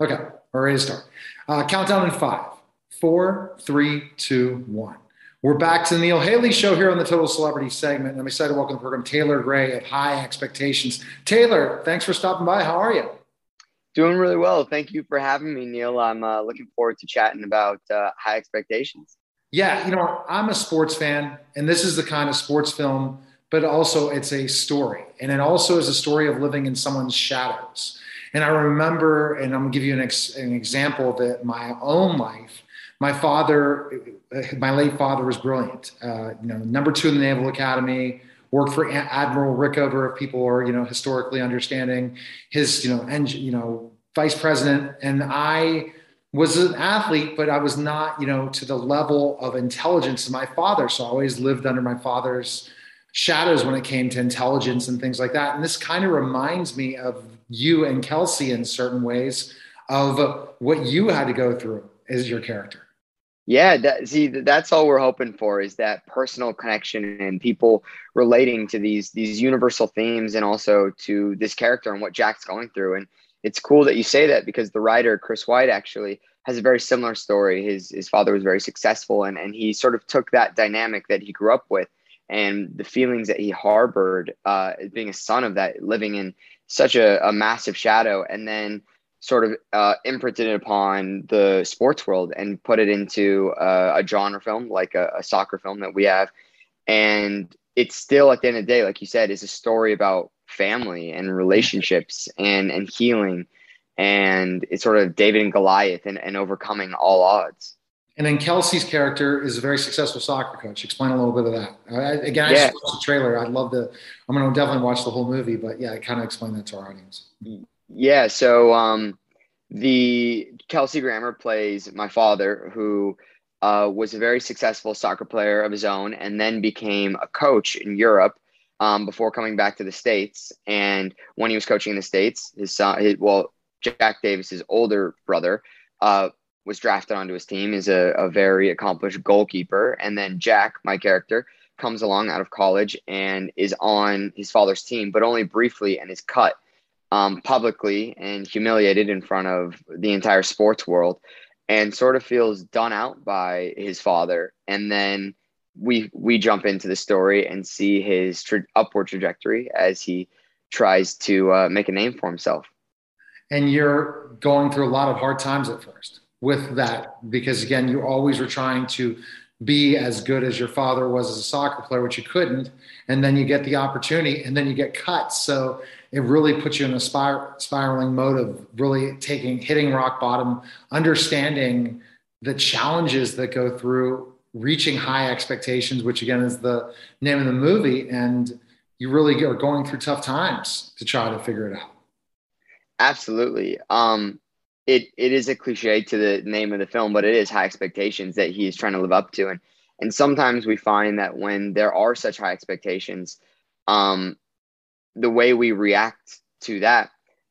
Okay, we're ready to start. Countdown in five, four, three, two, one. We're back to the Neil Haley Show here on the Total Celebrity segment. And I'm excited to welcome to the program Taylor Gray of High Expectations. Taylor, thanks for stopping by. How are you? Doing really well. Thank you for having me, Neil. I'm looking forward to chatting about high expectations. Yeah, I'm a sports fan, and this is the kind of sports film, but also it's a story. And it also is a story of living in someone's shadows. And I remember, and I'm gonna give you an example that my own life, my father, my late father was brilliant. Number two in the Naval Academy, worked for Admiral Rickover, if people are, historically understanding his, vice president. And I was an athlete, but I was not, to the level of intelligence of my father. So I always lived under my father's shadows when it came to intelligence and things like that. And this kind of reminds me of you and Kelsey in certain ways of what you had to go through as your character. Yeah, that's all we're hoping for is that personal connection and people relating to these universal themes and also to this character and what Jack's going through. And it's cool that you say that because the writer Chris White actually has a very similar story. His father was very successful and he sort of took that dynamic that he grew up with and the feelings that he harbored being a son of that, living in such a massive shadow, and then sort of imprinted it upon the sports world and put it into a genre film, like a soccer film that we have. And it's still, at the end of the day, like you said, is a story about family and relationships and healing. And it's sort of David and Goliath and overcoming all odds. And then Kelsey's character is a very successful soccer coach. Explain a little bit of that. Again, I just Yeah. watched the trailer. I'd love to. I'm going to definitely watch the whole movie, but yeah, kind of explain that to our audience. Yeah. So the Kelsey Grammer plays my father, who was a very successful soccer player of his own, and then became a coach in Europe before coming back to the States. And when he was coaching in the States, his son, Jack Davis's older brother, was drafted onto his team as a very accomplished goalkeeper. And then Jack, my character, comes along out of college and is on his father's team, but only briefly, and is cut publicly and humiliated in front of the entire sports world and sort of feels done out by his father. And then we jump into the story and see his upward trajectory as he tries to make a name for himself. And you're going through a lot of hard times at first with that, because again, you always were trying to be as good as your father was as a soccer player, which you couldn't. And then you get the opportunity and then you get cut. So it really puts you in a spiraling mode of really hitting rock bottom, understanding the challenges that go through reaching high expectations, which again is the name of the movie. And you really are going through tough times to try to figure it out. Absolutely. It is a cliche to the name of the film, but it is high expectations that he is trying to live up to. And sometimes we find that when there are such high expectations, the way we react to that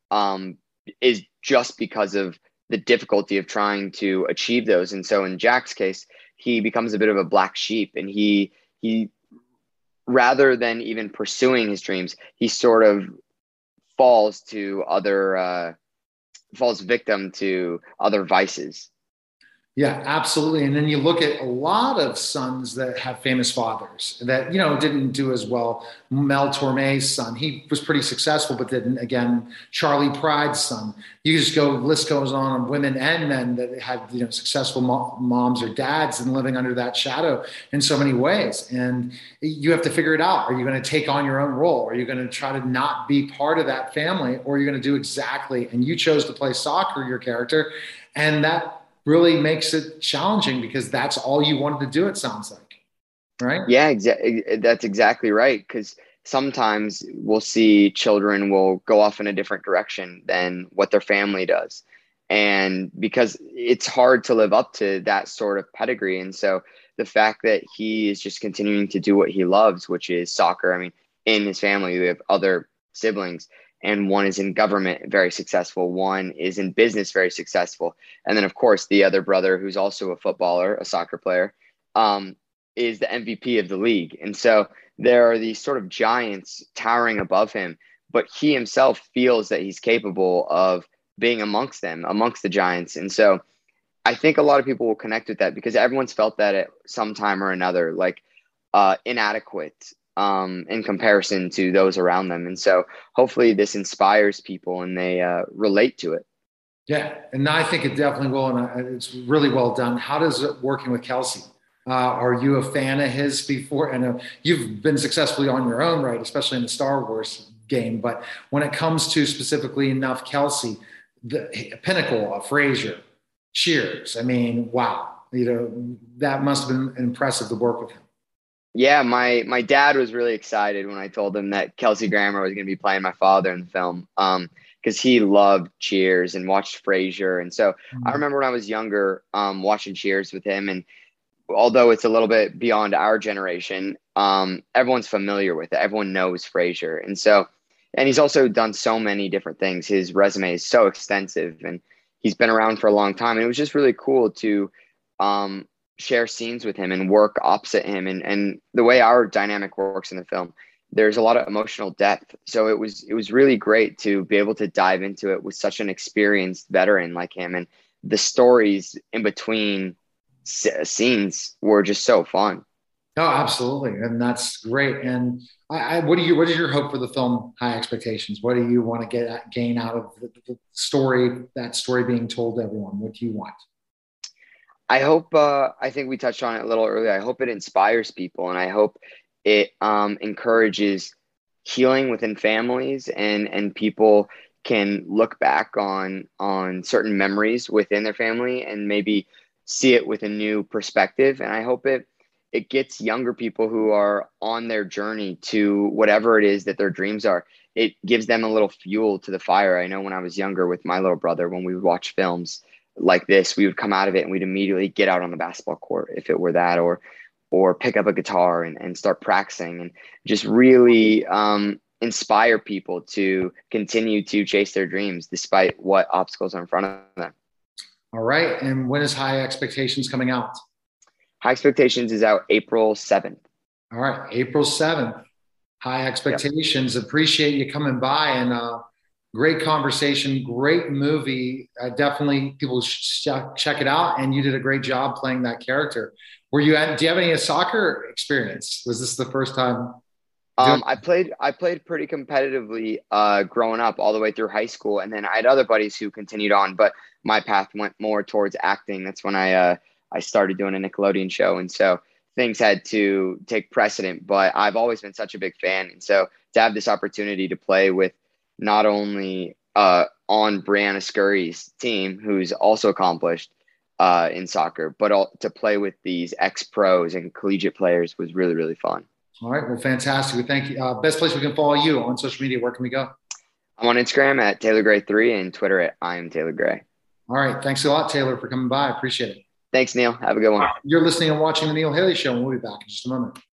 is just because of the difficulty of trying to achieve those. And so in Jack's case, he becomes a bit of a black sheep, and he rather than even pursuing his dreams, he sort of falls to other falls victim to other vices. Yeah, absolutely. And then you look at a lot of sons that have famous fathers that, didn't do as well. Mel Torme's son, he was pretty successful, but didn't. Again, Charlie Pride's son. You just go, list goes on women and men that had, successful moms or dads and living under that shadow in so many ways. And you have to figure it out. Are you going to take on your own role? Are you going to try to not be part of that family? Or are you going to do exactly? And you chose to play soccer, your character. And that really makes it challenging because that's all you wanted to do, it sounds like, right? Yeah, that's exactly right. Because sometimes we'll see children will go off in a different direction than what their family does. And because it's hard to live up to that sort of pedigree. And so the fact that he is just continuing to do what he loves, which is soccer. I mean, in his family, we have other siblings, and one is in government, very successful. One is in business, very successful. And then, of course, the other brother, who's also a footballer, a soccer player, is the MVP of the league. And so there are these sort of giants towering above him, but he himself feels that he's capable of being amongst them, amongst the giants. And so I think a lot of people will connect with that because everyone's felt that at some time or another, like inadequate in comparison to those around them. And so hopefully this inspires people and they relate to it. Yeah, and I think it definitely will, and it's really well done. How does it working with Kelsey? Are you a fan of his before? And you've been successfully on your own, right? Especially in the Star Wars game. But when it comes to specifically enough Kelsey, the pinnacle of Frasier, Cheers. I mean, wow. That must have been impressive to work with him. Yeah, my dad was really excited when I told him that Kelsey Grammer was going to be playing my father in the film, because he loved Cheers and watched Frasier. And so I Mhm. remember when I was younger, watching Cheers with him. And although it's a little bit beyond our generation, everyone's familiar with it. Everyone knows Frasier. And so, and he's also done so many different things. His resume is so extensive and he's been around for a long time. And it was just really cool to um, share scenes with him and work opposite him. And the way our dynamic works in the film, there's a lot of emotional depth. So it was really great to be able to dive into it with such an experienced veteran like him. And the stories in between scenes were just so fun. Oh, absolutely, and that's great. And what is your hope for the film High Expectations? What do you want to gain out of the story? That story being told to everyone. What do you want? I hope, I think we touched on it a little earlier. I hope it inspires people and I hope it encourages healing within families and people can look back on certain memories within their family and maybe see it with a new perspective. And I hope it gets younger people who are on their journey to whatever it is that their dreams are. It gives them a little fuel to the fire. I know when I was younger with my little brother, when we would watch films like this, we would come out of it and we'd immediately get out on the basketball court if it were that, or pick up a guitar and start practicing and just really inspire people to continue to chase their dreams despite what obstacles are in front of them. All right. And when is High Expectations coming out? High Expectations is out April 7th. All right, April 7th. High Yep. Expectations. Appreciate you coming by and great conversation, great movie. Definitely people should check it out. And you did a great job playing that character. Do you have any soccer experience? Was this the first time doing? I played pretty competitively growing up all the way through high school, and then I had other buddies who continued on, but my path went more towards acting. That's when I started doing a Nickelodeon show, and so things had to take precedent. But I've always been such a big fan, and so to have this opportunity to play with not only on Brianna Scurry's team, who's also accomplished in soccer, but to play with these ex pros and collegiate players was really really fun. All right. Well, fantastic. We thank you. Best place we can follow you on social media. Where can we go? I'm on Instagram at Taylor Gray 3 and Twitter at I am Taylor Gray. All right. Thanks a lot, Taylor, for coming by. I appreciate it. Thanks, Neil. Have a good one. You're listening and watching The Neil Haley Show, and we'll be back in just a moment.